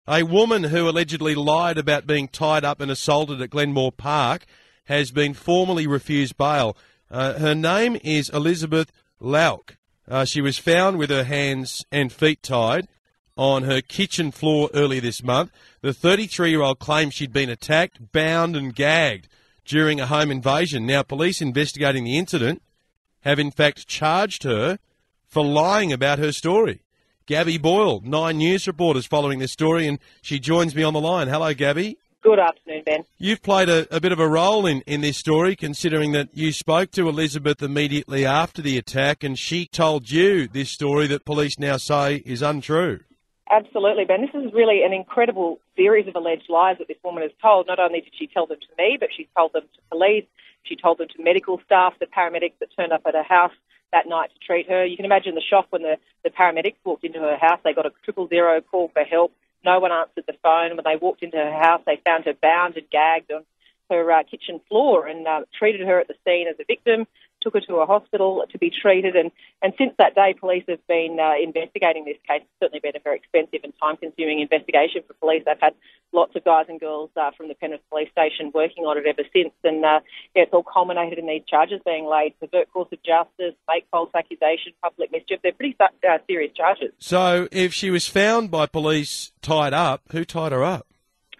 A woman who allegedly lied about being tied up and assaulted at Glenmore Park has been formally refused bail. Her name is Elizabeth Lauk. She was found with her hands and feet tied on her kitchen floor earlier this month. The 33-year-old claims she'd been attacked, bound and gagged during a home invasion. Now, police investigating the incident have in fact charged her for lying about her story. Gabby Boyle, 9 News reporter, is following this story, and she joins me on the line. Hello, Gabby. Good afternoon, Ben. You've played a bit of a role in this story, considering that you spoke to Elizabeth immediately after the attack, and she told you this story that police now say is untrue. Absolutely, Ben. This is really an incredible series of alleged lies that this woman has told. Not only did she tell them to me, but she told them to police, she told them to medical staff, the paramedics that turned up at her house that night to treat her. You can imagine the shock when the paramedics walked into her house. They got a 000 call for help. No one answered the phone. When they walked into her house, they found her bound and gagged on her kitchen floor and treated her at the scene as a victim, took her to a hospital to be treated. And since that day, police have been investigating this case. It's certainly been a very expensive and time-consuming investigation for police. They've had lots of guys and girls from the Penrith Police Station working on it ever since. And it's all culminated in these charges being laid: pervert course of justice, make false accusation, public mischief. They're pretty serious charges. So if she was found by police tied up, who tied her up?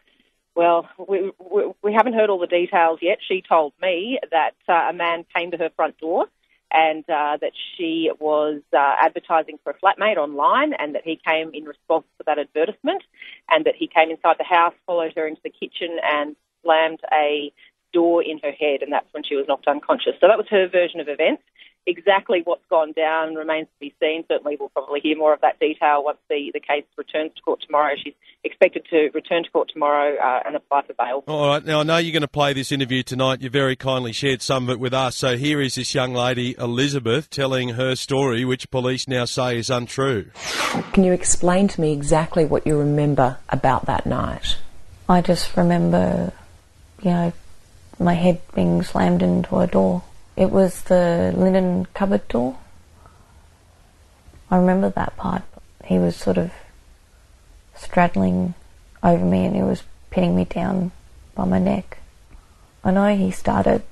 Well, we haven't heard all the details yet. She told me that a man came to her front door and that she was advertising for a flatmate online, and that he came in response to that advertisement, and that he came inside the house, followed her into the kitchen and slammed a door in her head, and that's when she was knocked unconscious. So that was her version of events. Exactly what's gone down remains to be seen. Certainly we'll probably hear more of that detail once the case returns to court tomorrow. She's expected to return to court tomorrow and apply for bail. All right. Now, I know you're going to play this interview tonight. You very kindly shared some of it with us. So here is this young lady, Elizabeth, telling her story, which police now say is untrue. Can you explain to me exactly what you remember about that night? I just remember, my head being slammed into a door. It was the linen cupboard door. I remember that part. He was sort of straddling over me and he was pinning me down by my neck. I know he started,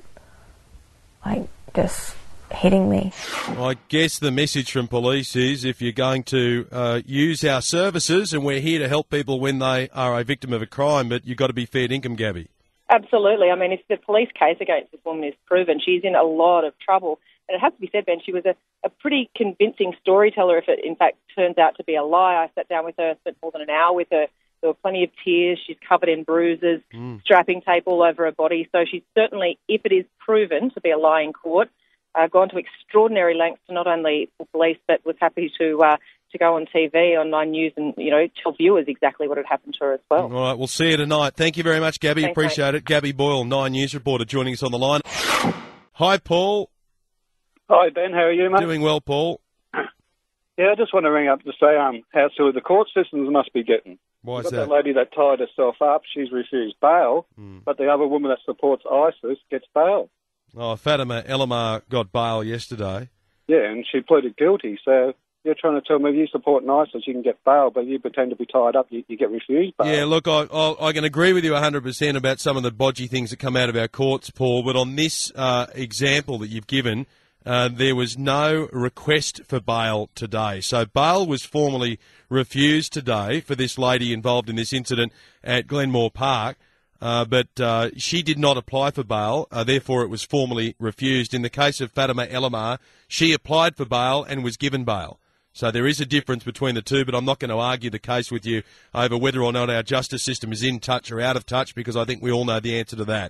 just hitting me. I guess the message from police is if you're going to use our services, and we're here to help people when they are a victim of a crime, but you've got to be fair income, Gabby. Absolutely. I mean, if the police case against this woman is proven, she's in a lot of trouble. And it has to be said, Ben, she was a pretty convincing storyteller if it, in fact, turns out to be a lie. I sat down with her, spent more than an hour with her. There were plenty of tears. She's covered in bruises, strapping tape all over her body. So she's certainly, if it is proven to be a lie in court, gone to extraordinary lengths to not only for police, but was happy to go on TV, on 9 News, and, tell viewers exactly what had happened to her as well. All right, we'll see you tonight. Thank you very much, Gabby. Thanks, appreciate it. Gabby Boyle, 9 News reporter, joining us on the line. Hi, Paul. Hi, Ben. How are you, mate? Doing well, Paul. Yeah, I just want to ring up to say how silly the court systems must be getting. Why is You've got that? that lady that tied herself up, she's refused bail, but the other woman that supports ISIS gets bail. Oh, Fatima Elamar got bail yesterday. Yeah, and she pleaded guilty, so you're trying to tell me if you support ISIS, you can get bail, but you pretend to be tied up, you get refused bail. Yeah, look, I can agree with you 100% about some of the bodgy things that come out of our courts, Paul, but on this example that you've given, there was no request for bail today. So bail was formally refused today for this lady involved in this incident at Glenmore Park, but she did not apply for bail, therefore it was formally refused. In the case of Fatima Elamar, she applied for bail and was given bail. So there is a difference between the two, but I'm not going to argue the case with you over whether or not our justice system is in touch or out of touch, because I think we all know the answer to that.